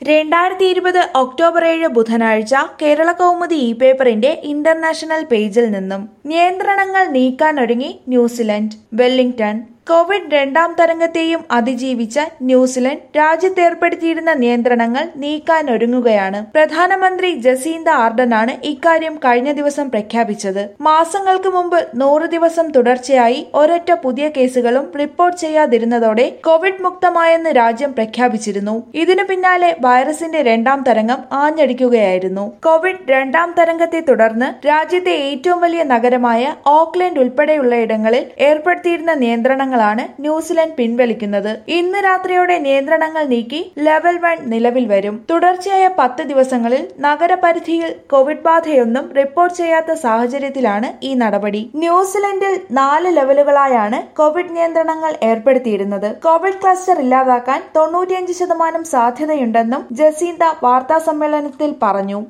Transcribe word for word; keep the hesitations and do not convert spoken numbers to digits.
രണ്ടായിരത്തി ഇരുപത് ഒക്ടോബർ ഏഴ് ബുധനാഴ്ച കേരള കൗമുദി ഇ പേപ്പറിന്റെ ഇന്റർനാഷണൽ പേജിൽ നിന്നും നിയന്ത്രണങ്ങൾ നീക്കാനൊരുങ്ങി ന്യൂസിലൻഡ്. വെല്ലിംഗ്ടൺ. കോവിഡ് രണ്ടാം തരംഗത്തെയും അതിജീവിച്ച ന്യൂസിലൻഡ് രാജ്യത്തേർപ്പെടുത്തിയിരുന്ന നിയന്ത്രണങ്ങൾ നീക്കാനൊരുങ്ങുകയാണ്. പ്രധാനമന്ത്രി ജസീന്ത ആർഡനാണ് ഇക്കാര്യം കഴിഞ്ഞ ദിവസം പ്രഖ്യാപിച്ചത്. മാസങ്ങൾക്ക് മുമ്പ് നൂറ് ദിവസം തുടർച്ചയായി ഒരൊറ്റ പുതിയ കേസുകളും റിപ്പോർട്ട് ചെയ്യാതിരുന്നതോടെ കോവിഡ് മുക്തമായെന്ന് രാജ്യം പ്രഖ്യാപിച്ചിരുന്നു. ഇതിനു പിന്നാലെ വൈറസിന്റെ രണ്ടാം തരംഗം ആഞ്ഞടിക്കുകയായിരുന്നു. കോവിഡ് രണ്ടാം തരംഗത്തെ തുടർന്ന് രാജ്യത്തെ ഏറ്റവും വലിയ നഗരമായ ഓക്ലൻഡ് ഉൾപ്പെടെയുള്ളയിടങ്ങളിൽ ഏർപ്പെടുത്തിയിരുന്ന നിയന്ത്രണങ്ങൾ ാണ് ന്യൂസിലൻഡ് പിൻവലിക്കുന്നത്. ഇന്ന് രാത്രിയോടെ നിയന്ത്രണങ്ങൾ നീക്കി ലെവൽ വൺ നിലവിൽ വരും. തുടർച്ചയായ പത്ത് ദിവസങ്ങളിൽ നഗരപരിധിയിൽ കോവിഡ് ബാധയൊന്നും റിപ്പോർട്ട് ചെയ്യാത്ത സാഹചര്യത്തിലാണ് ഈ നടപടി. ന്യൂസിലൻഡിൽ നാല് ലെവലുകളായാണ് കോവിഡ് നിയന്ത്രണങ്ങൾ ഏർപ്പെടുത്തിയിരുന്നത്. കോവിഡ് ക്ലസ്റ്റർ ഇല്ലാതാക്കാൻ തൊണ്ണൂറ്റിയഞ്ച് ശതമാനം സാധ്യതയുണ്ടെന്നും ജസീന്ത വാർത്താ സമ്മേളനത്തിൽ പറഞ്ഞു.